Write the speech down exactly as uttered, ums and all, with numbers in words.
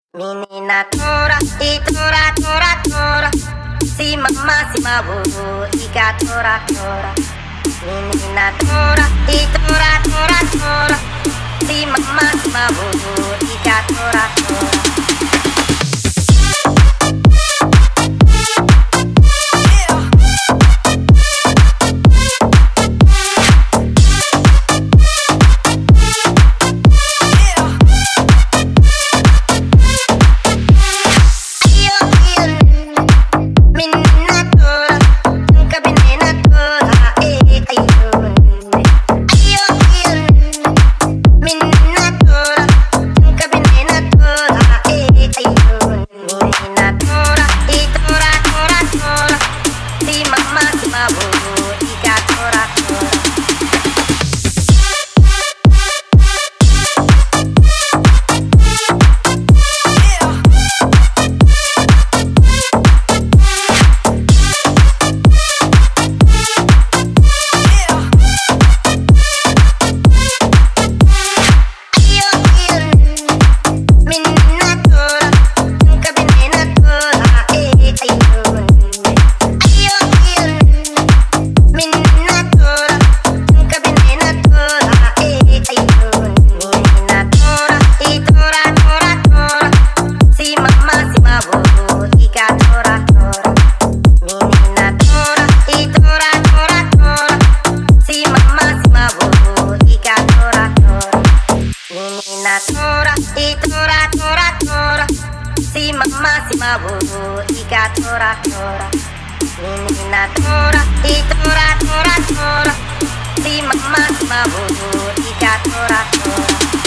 Menina tora, e tora, tora, tora. Si mamma si mabu, ika tora, tora. Menina tora, e tora, tora, tora. Si mamma si mabu, ika tora, tora. Tora, e tora, tora, tora. Si mamma si mabu, ika tora, tora. Menina tora, e tora, tora, tora. Si mamma si mabu, ika tora, tora.